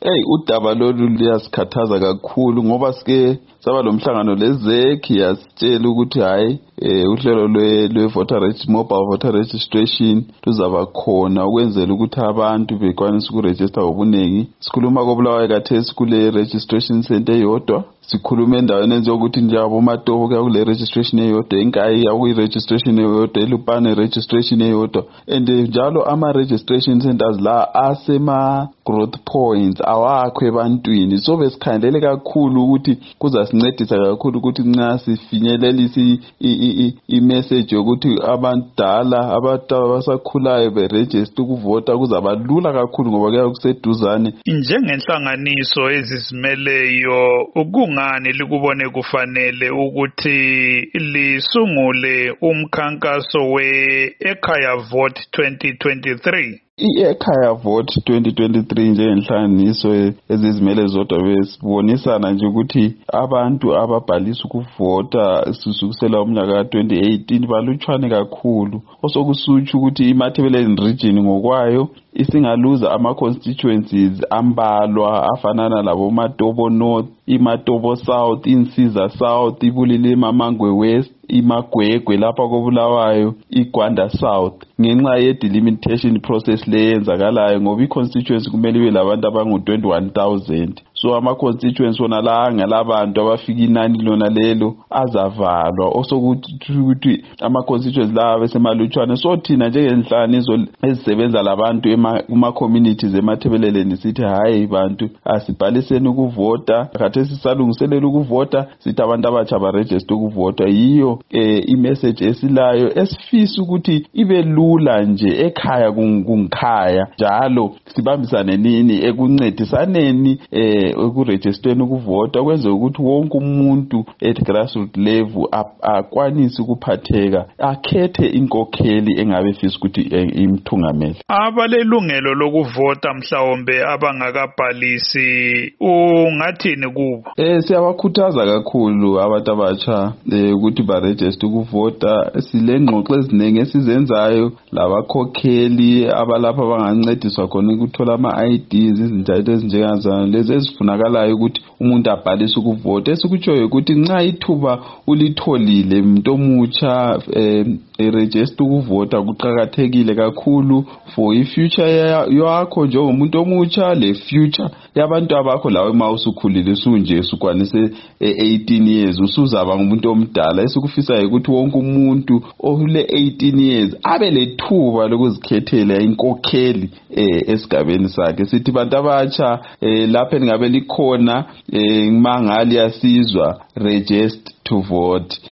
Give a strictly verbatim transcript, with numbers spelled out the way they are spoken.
Hey, udaba lolu liyasikhathaza kakhulu ngoba sike saba lomhlangano lezekhi yasitshela ukuthi hayi eh uhlelo lwe voter registration mobile voter registration luzaba khona ukwenzela ukuthi abantu bekwanise ukuregister ngobunengi. Sikhuluma koBulawayo kathesi kule registration center eyodwa, sikhuluma endaweni enzokuthi njalo uMatobo kule registration eyodwa, eNkayi yakuyi registration eyodwa, eLupane registration eyodwa, and njalo ama registration centers la asema growth points awakho ebantwini. So besikhandele kakhulu ukuthi kuzasincedisa kakhulu ukuthi nxa sifinyelelisa i-message yokuthi abantu dala abantu abasakhulayo beregister ukuvota kuzabalula kakhulu ngoba kuya kuseduzane. Njengenhlanganiso ezizimeleyo ukungani likubone kufanele ukuthi lisungule umkhankaso we-Ekhaya Vote twenty twenty-three? I-Ekhaya Vote twenty twenty-three njengenhlanganiso ezizimele zodwa besibonisana nje ukuthi abantu ababhalisa ukuvota kusukela umnyaka twenty eighteen balutshwane kakhulu, osokusutsho ukuthi iMatabeleland region ngokwayo isingaluza ama constituencies ambalwa afanana labo Matobo North, iMatobo South, iNsiza South, iBulilima Mangwe West, iMagwegwe lapha koBulawayo, iGwanda South, ngenxa ye delimitation process leyenzakalayo ngoba i-constituency kumele ibe labantu abangu twenty-one thousand. So ama constituency wona la ngalabantu abafika inani lona lelo azavalwa, osokuthi ukuthi ama constituency la besemalutshwane. So thina njengenhlaniso ezisebenza labantu ema communities eMatabeleland sithi hayi bantu asibhaliseni ukuvota, khathesi sisalungiselela ukuvota, sithi abantu abatsha ba register ukuvota. Yiyo eh, i-message esilayo esifisa ukuthi ibe lula nje ekhaya kungikhaya, njalo sibambisane nini ekuncedisaneni eh ukuregistereni ukuvota kwenza ukuthi wonke umuntu at grassroots level akwanise ukuphatheka, akhethe inkokheli engabe fisa ukuthi imthungamele. Abalelungelo lokuvota mhlawumbe abangakabhalisi ungathini kubo? Eh siyabakhuthaza kakhulu abantu abatsha ukuthi ba register ukuvota. Silengxoxo eziningi esizenzayo labakhokheli abalapha bangancediswa khona ukuthola ama I Ds, izinto ezinjengazana lezi ezifunakalayo ukuthi umuntu abhalise ukuvota. Esikutshoyo ukuthi nxa ithuba ulitholile umuntu omutsha eh register ukuvota kuqhakathekile kakhulu for i-future yakho njengomuntu omutsha, le future yabantu abakho lawe uma usukhulile usunje usukwanise eighteen years usuzaba ngumuntu omdala. Esikufisa ukuthi wonke umuntu ohule eighteen years abe lethuba lokuzikhethela inkokheli esigabeni sakhe. Sithi bantu abatsha lapha ngabe likhona mangali yasizwa register to vote.